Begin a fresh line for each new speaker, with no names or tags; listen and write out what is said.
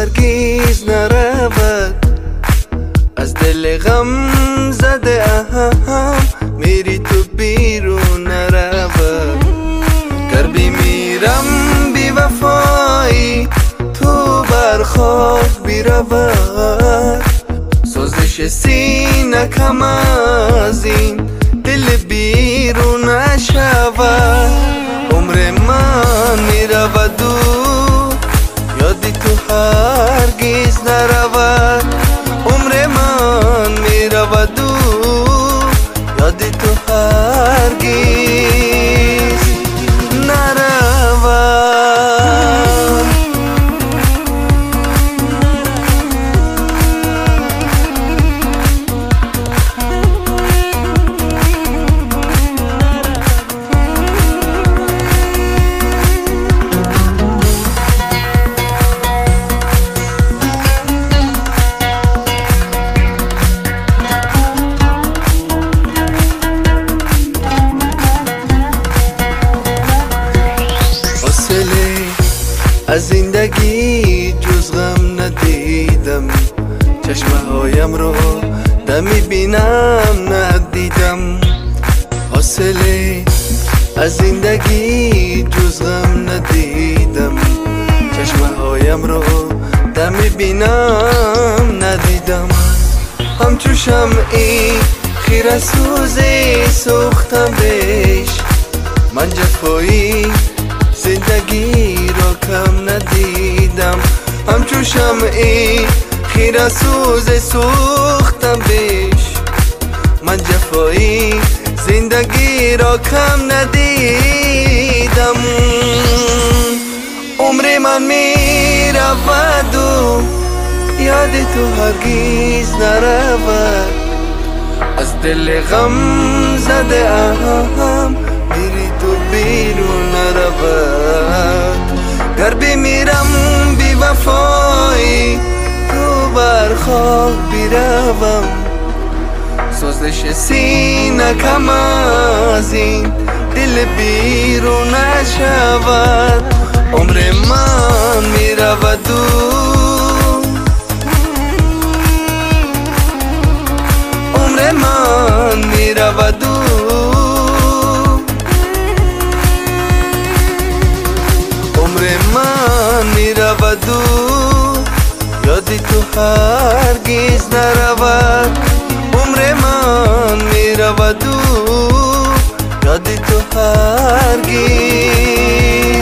هرگیز نرود، از دل غم زده میری تو بیرون نرود. گر بیمیرم بی وفایی تو بر خاک بیرود، سوزش سینه کم از این دل بیرون نشود. عمر من میرود و یادی تو هرگیز نرود، عمر من میرود و یادی تو هرگیز نرود. از زندگی جز غم ندیدم، چشمه هایم رو نمیبینم ندیدم. حاصله از زندگی جز غم ندیدم، چشمه هایم رو نمیبینم ندیدم. همچو شمعی خیره سوزی سوختم بهش، من جفایی زندگی را کم ندیدم. همچو شمعی خیره سوز سوختم بیش، من جفایی زندگی را کم ندیدم. عمر من می رود و یاد تو هرگیز نرود، از دل غم زده میری تو بیرون نرود. گر بمیرم بی وفایی تو بر خاک بیروم، سوزش سینه کم از این دل بیرون نشود. عمر من میرود و عمر من میرود و میرود و یادی تو هرگیز نرود. عمر من میرود و یادی تو هرگیز